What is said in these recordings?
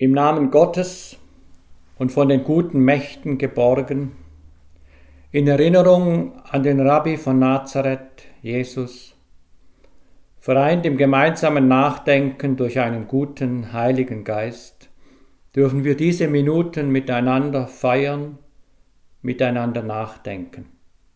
Im Namen Gottes und von den guten Mächten geborgen, in Erinnerung an den Rabbi von Nazareth, Jesus, vereint im gemeinsamen Nachdenken durch einen guten Heiligen Geist, dürfen wir diese Minuten miteinander feiern, miteinander nachdenken.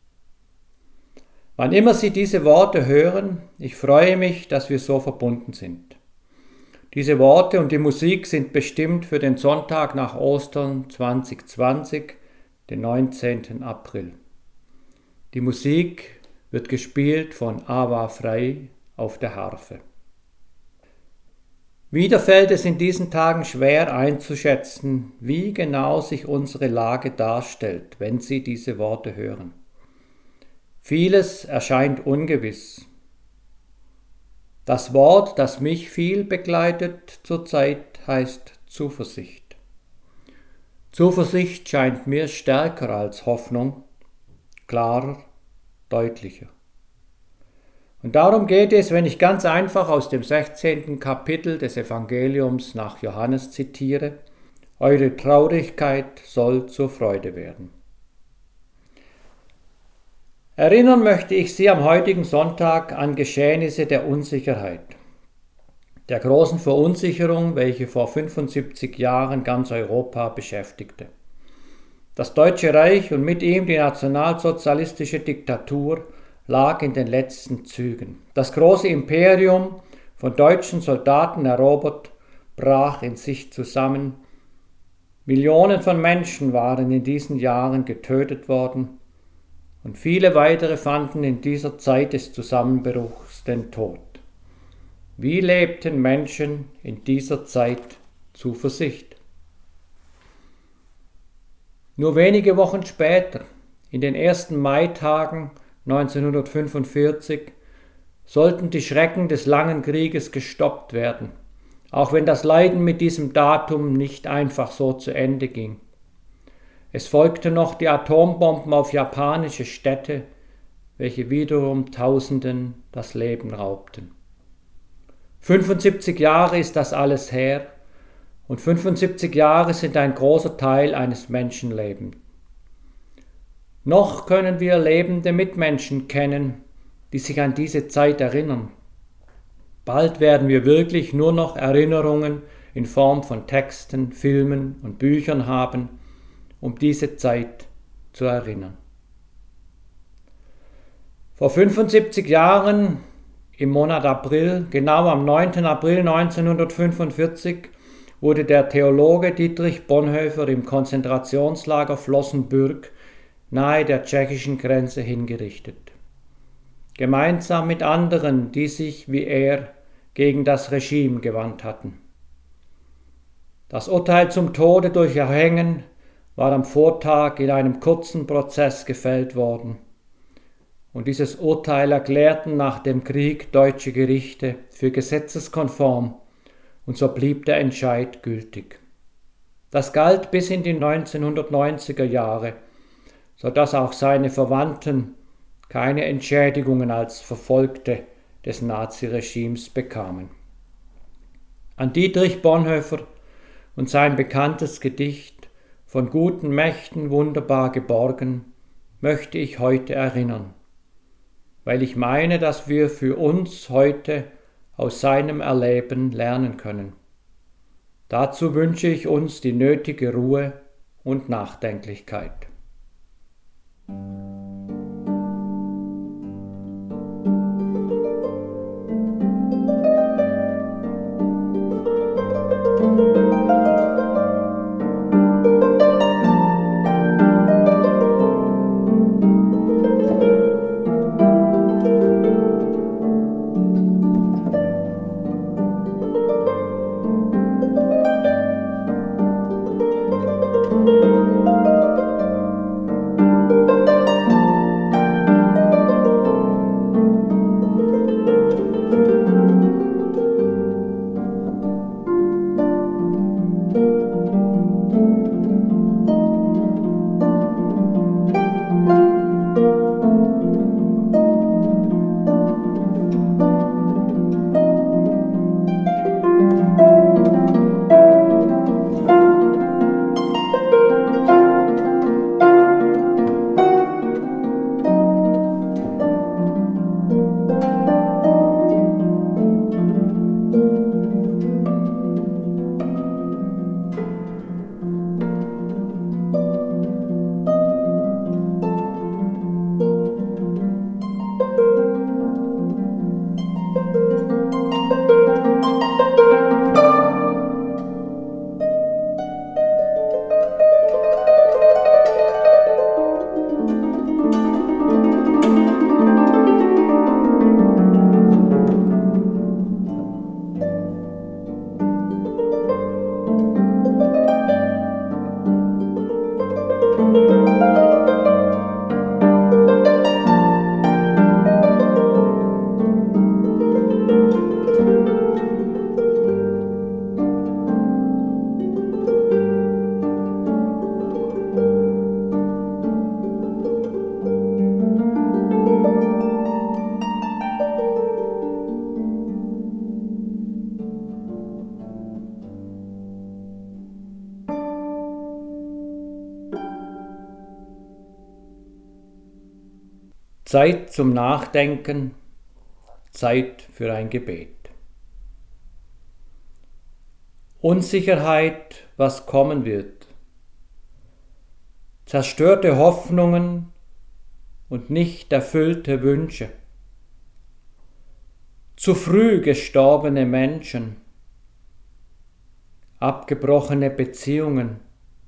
Wann immer Sie diese Worte hören, ich freue mich, dass wir so verbunden sind. Diese Worte und die Musik sind bestimmt für den Sonntag nach Ostern 2020, den 19. April. Die Musik wird gespielt von Ava Frei auf der Harfe. Wieder fällt es in diesen Tagen schwer einzuschätzen, wie genau sich unsere Lage darstellt, wenn Sie diese Worte hören. Vieles erscheint ungewiss. Das Wort, das mich viel begleitet zurzeit, heißt Zuversicht. Zuversicht scheint mir stärker als Hoffnung, klarer, deutlicher. Und darum geht es, wenn ich ganz einfach aus dem 16. Kapitel des Evangeliums nach Johannes zitiere: Eure Traurigkeit soll zur Freude werden. Erinnern möchte ich Sie am heutigen Sonntag an Geschehnisse der Unsicherheit, der großen Verunsicherung, welche vor 75 Jahren ganz Europa beschäftigte. Das Deutsche Reich und mit ihm die nationalsozialistische Diktatur lag in den letzten Zügen. Das große Imperium, von deutschen Soldaten erobert, brach in sich zusammen. Millionen von Menschen waren in diesen Jahren getötet worden und viele weitere fanden in dieser Zeit des Zusammenbruchs den Tod. Wie lebten Menschen in dieser Zeit Zuversicht? Nur wenige Wochen später, in den ersten Maitagen 1945, sollten die Schrecken des langen Krieges gestoppt werden, auch wenn das Leiden mit diesem Datum nicht einfach so zu Ende ging. Es folgten noch die Atombomben auf japanische Städte, welche wiederum Tausenden das Leben raubten. 75 Jahre ist das alles her und 75 Jahre sind ein großer Teil eines Menschenlebens. Noch können wir lebende Mitmenschen kennen, die sich an diese Zeit erinnern. Bald werden wir wirklich nur noch Erinnerungen in Form von Texten, Filmen und Büchern haben, um diese Zeit zu erinnern. Vor 75 Jahren, im Monat April, genau am 9. April 1945, wurde der Theologe Dietrich Bonhoeffer im Konzentrationslager Flossenbürg nahe der tschechischen Grenze hingerichtet. Gemeinsam mit anderen, die sich wie er gegen das Regime gewandt hatten. Das Urteil zum Tode durch Erhängen war am Vortag in einem kurzen Prozess gefällt worden. Und dieses Urteil erklärten nach dem Krieg deutsche Gerichte für gesetzeskonform und so blieb der Entscheid gültig. Das galt bis in die 1990er Jahre, sodass auch seine Verwandten keine Entschädigungen als Verfolgte des Naziregimes bekamen. An Dietrich Bonhoeffer und sein bekanntes Gedicht Von guten Mächten wunderbar geborgen möchte ich heute erinnern, weil ich meine, dass wir für uns heute aus seinem Erleben lernen können. Dazu wünsche ich uns die nötige Ruhe und Nachdenklichkeit. Zeit zum Nachdenken, Zeit für ein Gebet. Unsicherheit, was kommen wird. Zerstörte Hoffnungen und nicht erfüllte Wünsche. Zu früh gestorbene Menschen. Abgebrochene Beziehungen.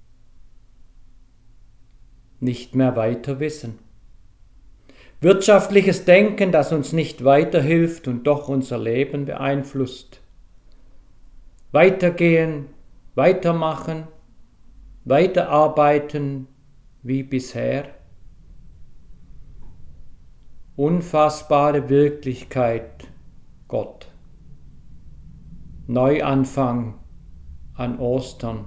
Nicht mehr weiter wissen. Wirtschaftliches Denken, das uns nicht weiterhilft und doch unser Leben beeinflusst. Weitergehen, weitermachen, weiterarbeiten wie bisher. Unfassbare Wirklichkeit, Gott. Neuanfang an Ostern.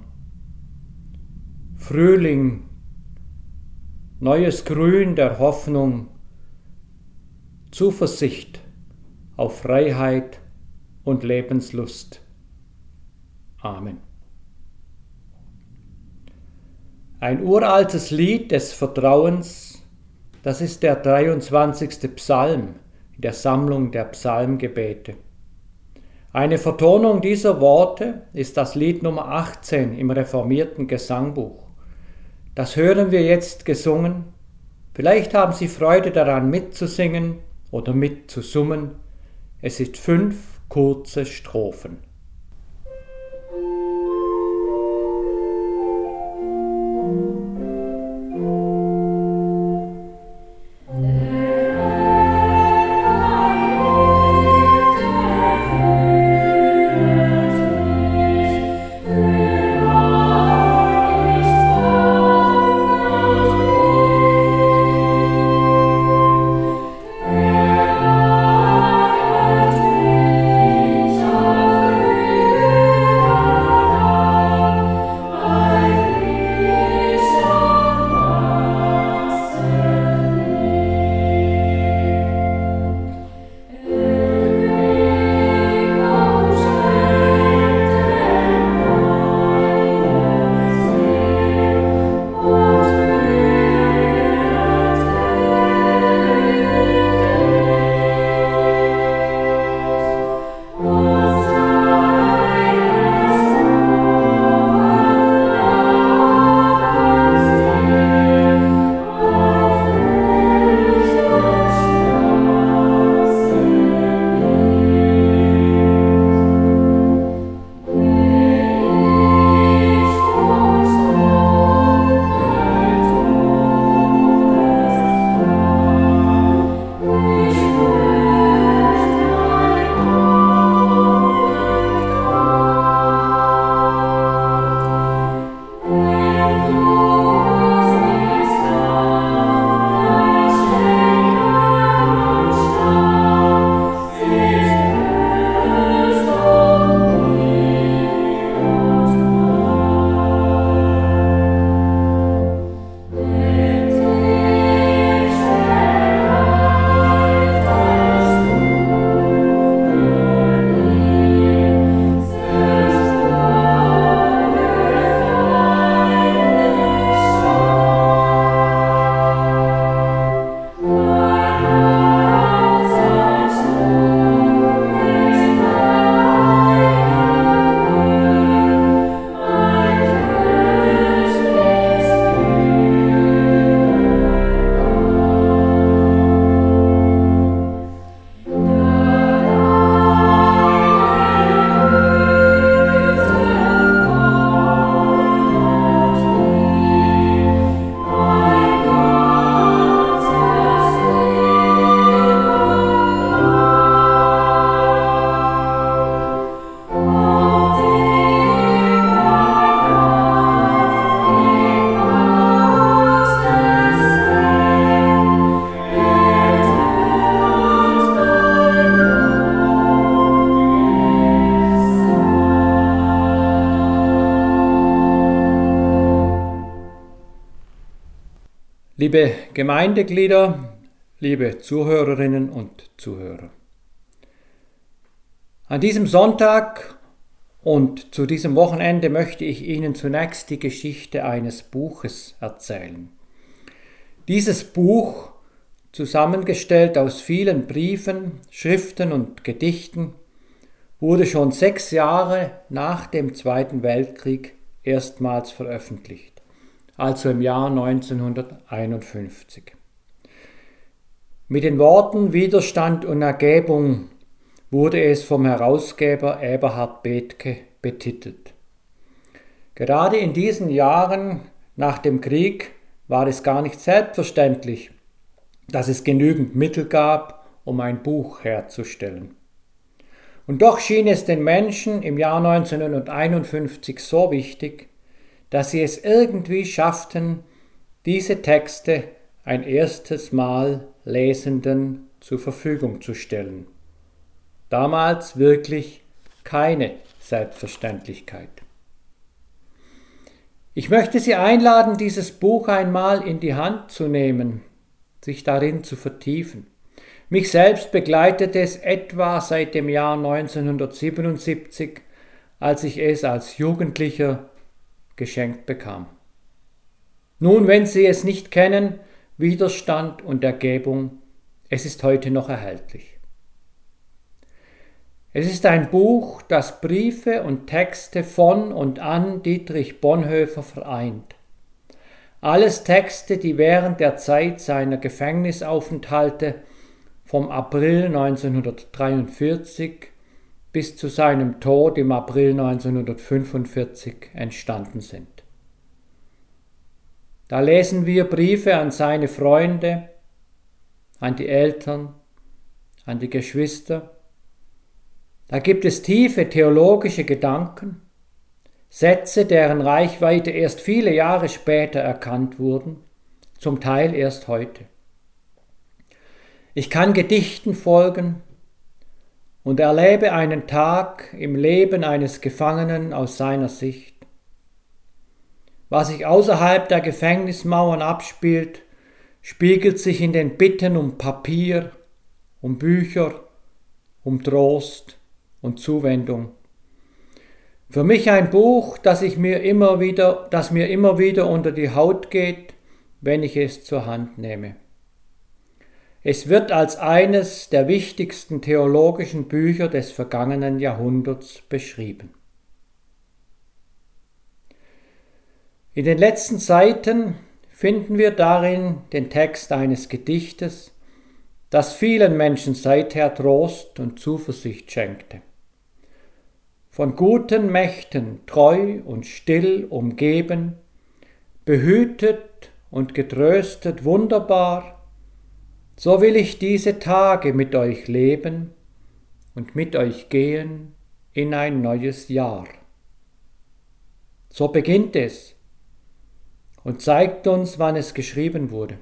Frühling, neues Grün der Hoffnung, Zuversicht auf Freiheit und Lebenslust. Amen. Ein uraltes Lied des Vertrauens, das ist der 23. Psalm in der Sammlung der Psalmgebete. Eine Vertonung dieser Worte ist das Lied Nummer 18 im reformierten Gesangbuch. Das hören wir jetzt gesungen. Vielleicht haben Sie Freude daran mitzusingen oder mitzusummen. Es sind 5 kurze Strophen. Liebe Gemeindeglieder, liebe Zuhörerinnen und Zuhörer. An diesem Sonntag und zu diesem Wochenende möchte ich Ihnen zunächst die Geschichte eines Buches erzählen. Dieses Buch zusammengestellt aus vielen Briefen, Schriften und Gedichten, wurde schon 6 Jahre nach dem Zweiten Weltkrieg erstmals veröffentlicht, also im Jahr 1951. Mit den Worten Widerstand und Ergebung wurde es vom Herausgeber Eberhard Bethge betitelt. Gerade in diesen Jahren nach dem Krieg war es gar nicht selbstverständlich, dass es genügend Mittel gab, um ein Buch herzustellen. Und doch schien es den Menschen im Jahr 1951 so wichtig, dass sie es irgendwie schafften, diese Texte ein erstes Mal Lesenden zur Verfügung zu stellen. Damals wirklich keine Selbstverständlichkeit. Ich möchte Sie einladen, dieses Buch einmal in die Hand zu nehmen, sich darin zu vertiefen. Mich selbst begleitet es etwa seit dem Jahr 1977, als ich es als Jugendlicher geschenkt bekam. Nun, wenn Sie es nicht kennen, Widerstand und Ergebung, es ist heute noch erhältlich. Es ist ein Buch, das Briefe und Texte von und an Dietrich Bonhoeffer vereint. Alles Texte, die während der Zeit seiner Gefängnisaufenthalte vom April 1943 bis zu seinem Tod im April 1945 entstanden sind. Da lesen wir Briefe an seine Freunde, an die Eltern, an die Geschwister. Da gibt es tiefe theologische Gedanken, Sätze, deren Reichweite erst viele Jahre später erkannt wurden, zum Teil erst heute. Ich kann Gedichten folgen und erlebe einen Tag im Leben eines Gefangenen aus seiner Sicht. Was sich außerhalb der Gefängnismauern abspielt, spiegelt sich in den Bitten um Papier, um Bücher, um Trost und Zuwendung. Für mich ein Buch, das mir immer wieder unter die Haut geht, wenn ich es zur Hand nehme. Es wird als eines der wichtigsten theologischen Bücher des vergangenen Jahrhunderts beschrieben. In den letzten Seiten finden wir darin den Text eines Gedichtes, das vielen Menschen seither Trost und Zuversicht schenkte. Von guten Mächten treu und still umgeben, behütet und getröstet wunderbar, so will ich diese Tage mit euch leben und mit euch gehen in ein neues Jahr. So beginnt es und zeigt uns, wann es geschrieben wurde.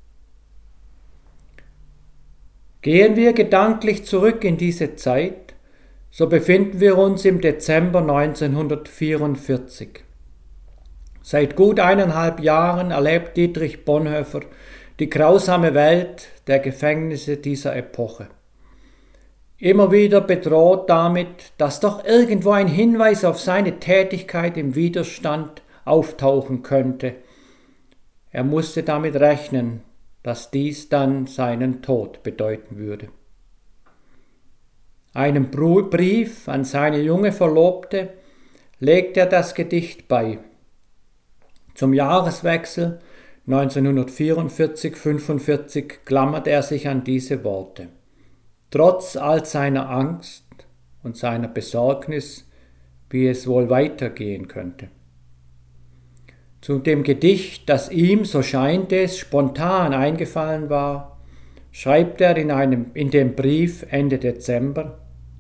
Gehen wir gedanklich zurück in diese Zeit, so befinden wir uns im Dezember 1944. Seit gut 1,5 Jahren erlebt Dietrich Bonhoeffer die grausame Welt der Gefängnisse dieser Epoche. Immer wieder bedroht damit, dass doch irgendwo ein Hinweis auf seine Tätigkeit im Widerstand auftauchen könnte. Er musste damit rechnen, dass dies dann seinen Tod bedeuten würde. Einem Brief an seine junge Verlobte legt er das Gedicht bei. Zum Jahreswechsel 1944-45 klammert er sich an diese Worte. Trotz all seiner Angst und seiner Besorgnis, wie es wohl weitergehen könnte. Zu dem Gedicht, das ihm, so scheint es, spontan eingefallen war, schreibt er in dem Brief Ende Dezember: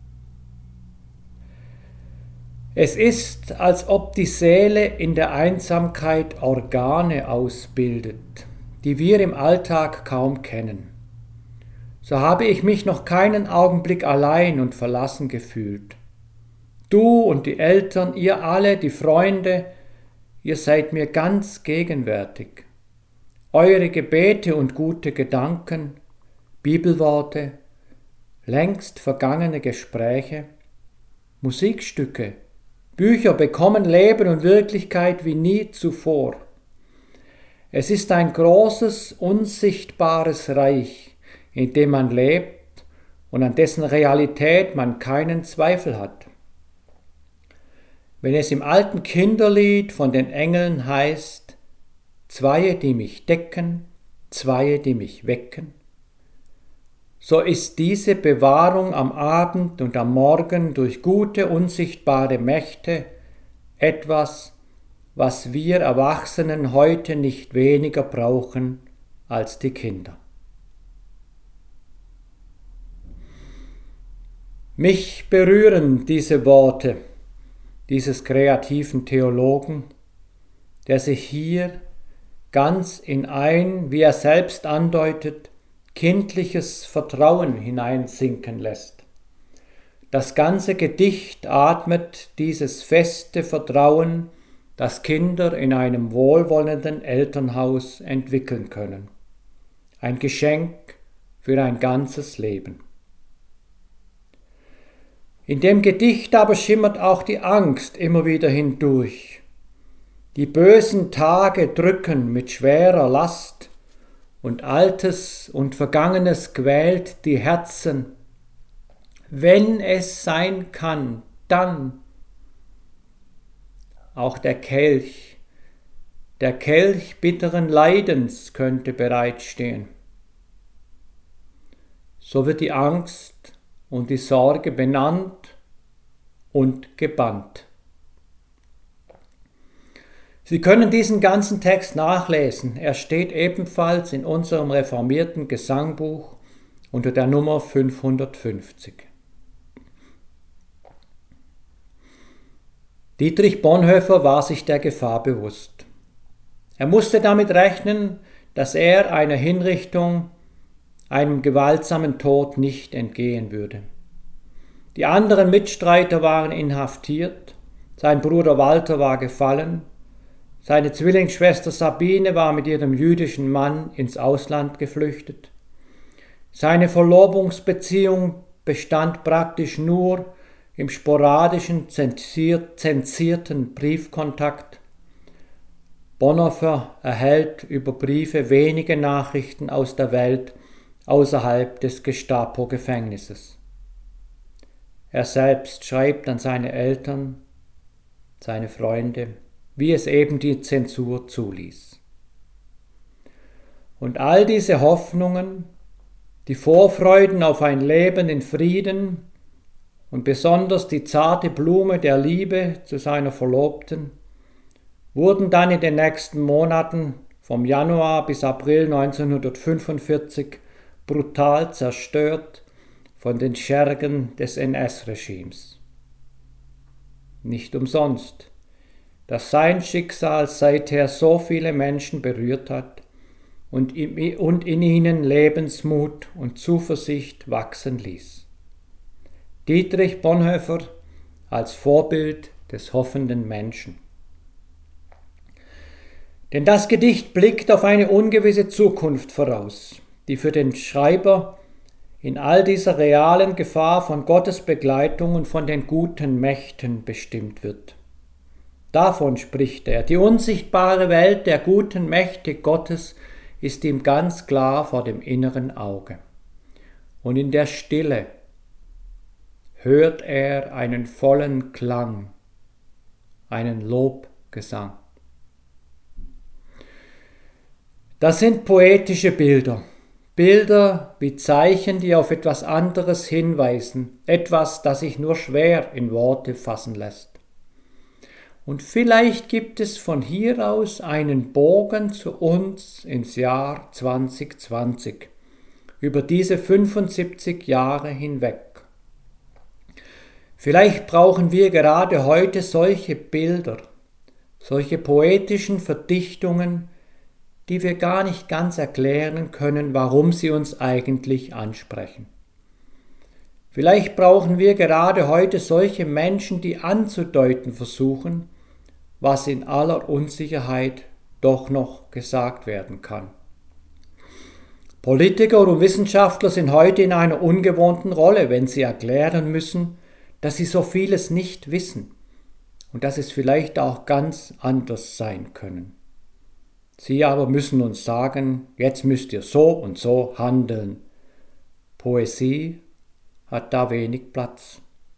Es ist, als ob die Seele in der Einsamkeit Organe ausbildet, die wir im Alltag kaum kennen. So habe ich mich noch keinen Augenblick allein und verlassen gefühlt. Du und die Eltern, ihr alle, die Freunde, ihr seid mir ganz gegenwärtig. Eure Gebete und gute Gedanken, Bibelworte, längst vergangene Gespräche, Musikstücke, Bücher bekommen Leben und Wirklichkeit wie nie zuvor. Es ist ein großes, unsichtbares Reich, in dem man lebt und an dessen Realität man keinen Zweifel hat. Wenn es im alten Kinderlied von den Engeln heißt, Zweie, die mich decken, Zweie, die mich wecken, so ist diese Bewahrung am Abend und am Morgen durch gute, unsichtbare Mächte etwas, was wir Erwachsenen heute nicht weniger brauchen als die Kinder. Mich berühren diese Worte dieses kreativen Theologen, der sich hier ganz in ein, wie er selbst andeutet, kindliches Vertrauen hineinsinken lässt. Das ganze Gedicht atmet dieses feste Vertrauen, das Kinder in einem wohlwollenden Elternhaus entwickeln können. Ein Geschenk für ein ganzes Leben. In dem Gedicht aber schimmert auch die Angst immer wieder hindurch. Die bösen Tage drücken mit schwerer Last und Altes und Vergangenes quält die Herzen. Wenn es sein kann, dann auch der Kelch bitteren Leidens könnte bereitstehen. So wird die Angst und die Sorge benannt und gebannt. Sie können diesen ganzen Text nachlesen. Er steht ebenfalls in unserem reformierten Gesangbuch unter der Nummer 550. Dietrich Bonhoeffer war sich der Gefahr bewusst. Er musste damit rechnen, dass er einer Hinrichtung, einem gewaltsamen Tod nicht entgehen würde. Die anderen Mitstreiter waren inhaftiert, sein Bruder Walter war gefallen, seine Zwillingsschwester Sabine war mit ihrem jüdischen Mann ins Ausland geflüchtet. Seine Verlobungsbeziehung bestand praktisch nur im sporadischen, zensierten Briefkontakt. Bonhoeffer erhält über Briefe wenige Nachrichten aus der Welt außerhalb des Gestapo-Gefängnisses. Er selbst schreibt an seine Eltern, seine Freunde, wie es eben die Zensur zuließ. Und all diese Hoffnungen, die Vorfreuden auf ein Leben in Frieden und besonders die zarte Blume der Liebe zu seiner Verlobten, wurden dann in den nächsten Monaten vom Januar bis April 1945 brutal zerstört von den Schergen des NS-Regimes. Nicht umsonst, dass sein Schicksal seither so viele Menschen berührt hat und in ihnen Lebensmut und Zuversicht wachsen ließ. Dietrich Bonhoeffer als Vorbild des hoffenden Menschen. Denn das Gedicht blickt auf eine ungewisse Zukunft voraus, die für den Schreiber in all dieser realen Gefahr von Gottes Begleitung und von den guten Mächten bestimmt wird. Davon spricht er. Die unsichtbare Welt der guten Mächte Gottes ist ihm ganz klar vor dem inneren Auge. Und in der Stille hört er einen vollen Klang, einen Lobgesang. Das sind poetische Bilder. Bilder wie Zeichen, die auf etwas anderes hinweisen, etwas, das sich nur schwer in Worte fassen lässt. Und vielleicht gibt es von hier aus einen Bogen zu uns ins Jahr 2020, über diese 75 Jahre hinweg. Vielleicht brauchen wir gerade heute solche Bilder, solche poetischen Verdichtungen, die wir gar nicht ganz erklären können, warum sie uns eigentlich ansprechen. Vielleicht brauchen wir gerade heute solche Menschen, die anzudeuten versuchen, was in aller Unsicherheit doch noch gesagt werden kann. Politiker und Wissenschaftler sind heute in einer ungewohnten Rolle, wenn sie erklären müssen, dass sie so vieles nicht wissen und dass es vielleicht auch ganz anders sein können. Sie aber müssen uns sagen, jetzt müsst ihr so und so handeln. Poesie hat da wenig Platz.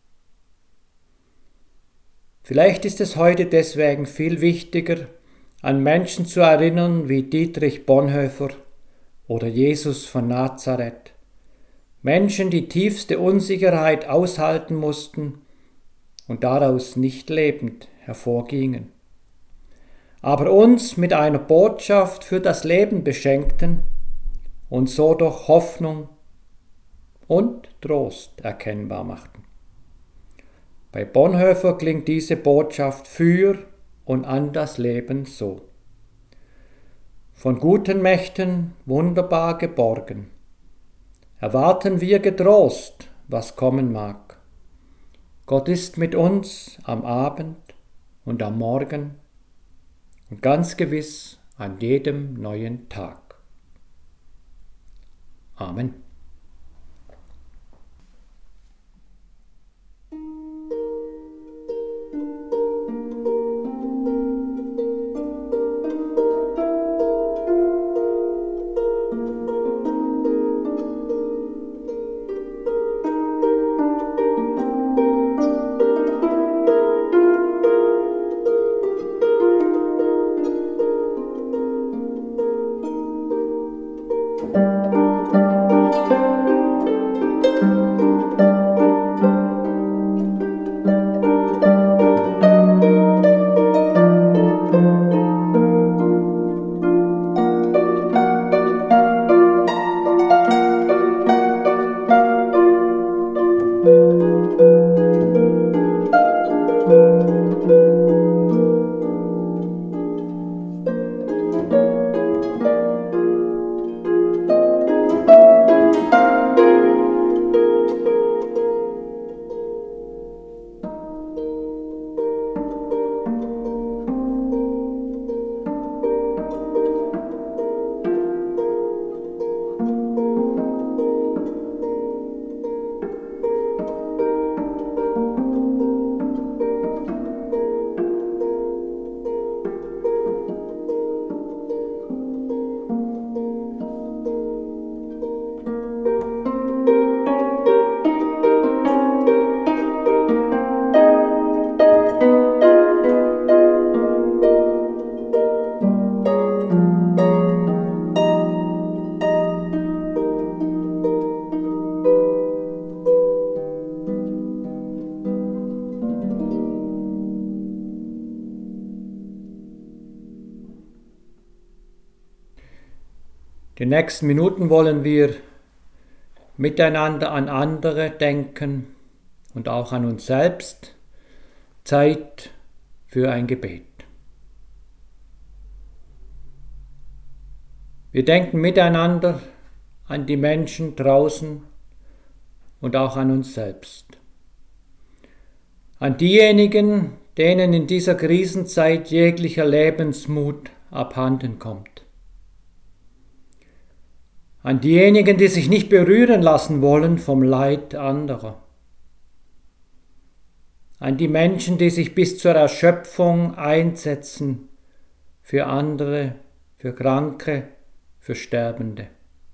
Vielleicht ist es heute deswegen viel wichtiger, an Menschen zu erinnern wie Dietrich Bonhoeffer oder Jesus von Nazareth. Menschen, die tiefste Unsicherheit aushalten mussten und daraus nicht lebend hervorgingen, aber uns mit einer Botschaft für das Leben beschenkten und so doch Hoffnung und Trost erkennbar machten. Bei Bonhoeffer klingt diese Botschaft für und an das Leben so. Von guten Mächten wunderbar geborgen, erwarten wir getrost, was kommen mag. Gott ist mit uns am Abend und am Morgen und ganz gewiss an jedem neuen Tag. Amen. Die nächsten Minuten wollen wir miteinander an andere denken und auch an uns selbst. Zeit für ein Gebet. Wir denken miteinander an die Menschen draußen und auch an uns selbst. An diejenigen, denen in dieser Krisenzeit jeglicher Lebensmut abhanden kommt. An diejenigen, die sich nicht berühren lassen wollen vom Leid anderer. An die Menschen, die sich bis zur Erschöpfung einsetzen für andere, für Kranke, für Sterbende.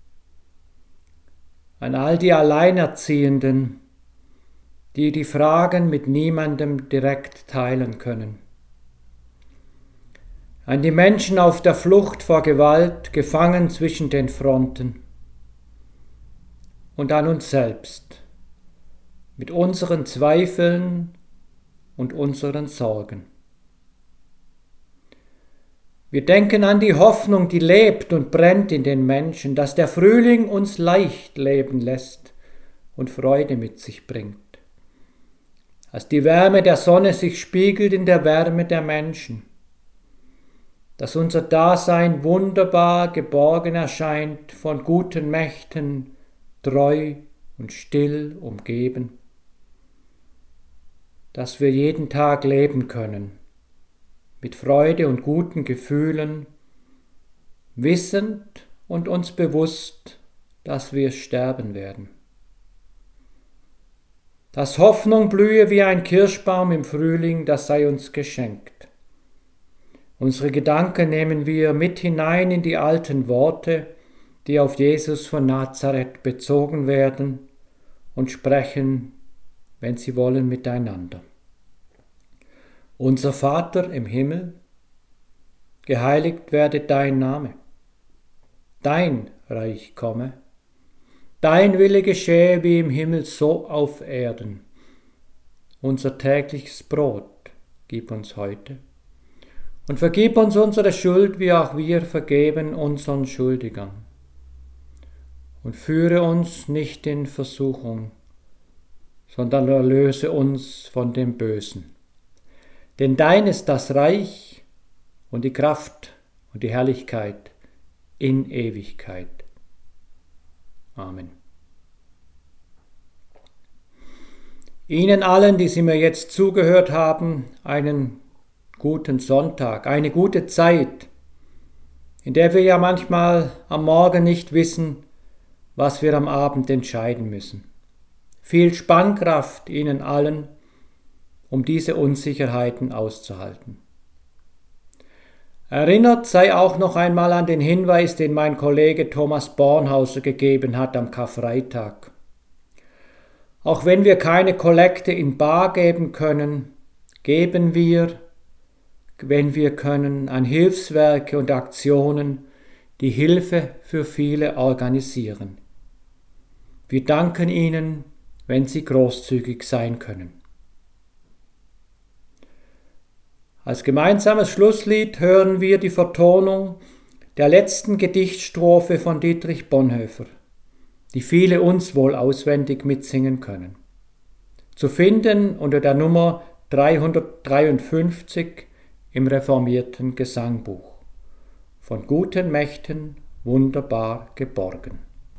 An all die Alleinerziehenden, die die Fragen mit niemandem direkt teilen können. An die Menschen auf der Flucht vor Gewalt, gefangen zwischen den Fronten. Und an uns selbst, mit unseren Zweifeln und unseren Sorgen. Wir denken an die Hoffnung, die lebt und brennt in den Menschen, dass der Frühling uns leicht leben lässt und Freude mit sich bringt. Dass die Wärme der Sonne sich spiegelt in der Wärme der Menschen. Dass unser Dasein wunderbar geborgen erscheint, von guten Mächten, treu und still umgeben. Dass wir jeden Tag leben können, mit Freude und guten Gefühlen, wissend und uns bewusst, dass wir sterben werden. Dass Hoffnung blühe wie ein Kirschbaum im Frühling, das sei uns geschenkt. Unsere Gedanken nehmen wir mit hinein in die alten Worte, die auf Jesus von Nazareth bezogen werden, und sprechen, wenn sie wollen, miteinander. Unser Vater im Himmel, geheiligt werde dein Name. Dein Reich komme. Dein Wille geschehe wie im Himmel so auf Erden. Unser tägliches Brot gib uns heute. Und vergib uns unsere Schuld, wie auch wir vergeben unseren Schuldigern. Und führe uns nicht in Versuchung, sondern erlöse uns von dem Bösen. Denn dein ist das Reich und die Kraft und die Herrlichkeit in Ewigkeit. Amen. Ihnen allen, die Sie mir jetzt zugehört haben, einen guten Sonntag, eine gute Zeit, in der wir ja manchmal am Morgen nicht wissen, was wir am Abend entscheiden müssen. Viel Spannkraft Ihnen allen, um diese Unsicherheiten auszuhalten. Erinnert sei auch noch einmal an den Hinweis, den mein Kollege Thomas Bornhauser gegeben hat am Karfreitag. Auch wenn wir keine Kollekte in bar geben können, geben wir, wenn wir können, an Hilfswerke und Aktionen, die Hilfe für viele organisieren. Wir danken Ihnen, wenn Sie großzügig sein können. Als gemeinsames Schlusslied hören wir die Vertonung der letzten Gedichtstrophe von Dietrich Bonhoeffer, die viele uns wohl auswendig mitsingen können. Zu finden unter der Nummer 353 im reformierten Gesangbuch. Von guten Mächten wunderbar geborgen.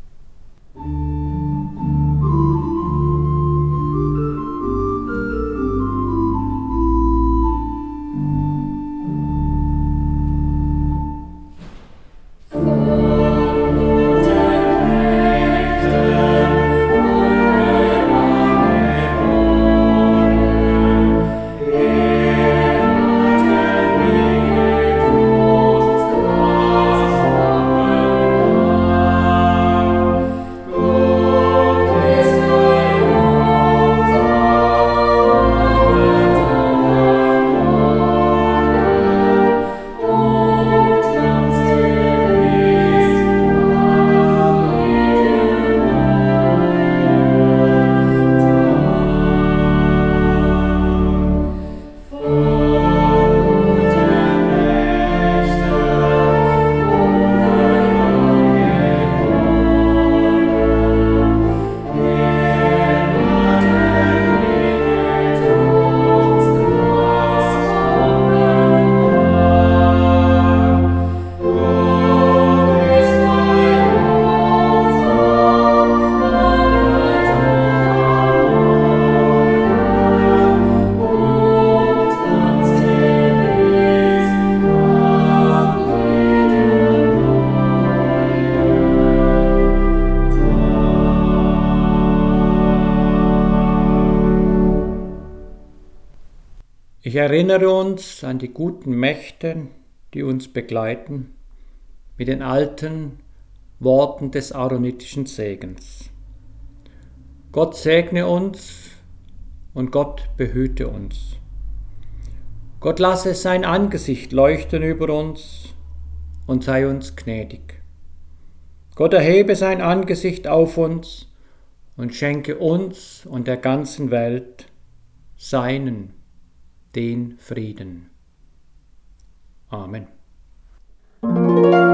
Ich erinnere uns an die guten Mächte, die uns begleiten, mit den alten Worten des aaronitischen Segens. Gott segne uns und Gott behüte uns. Gott lasse sein Angesicht leuchten über uns und sei uns gnädig. Gott erhebe sein Angesicht auf uns und schenke uns und der ganzen Welt den Frieden. Amen.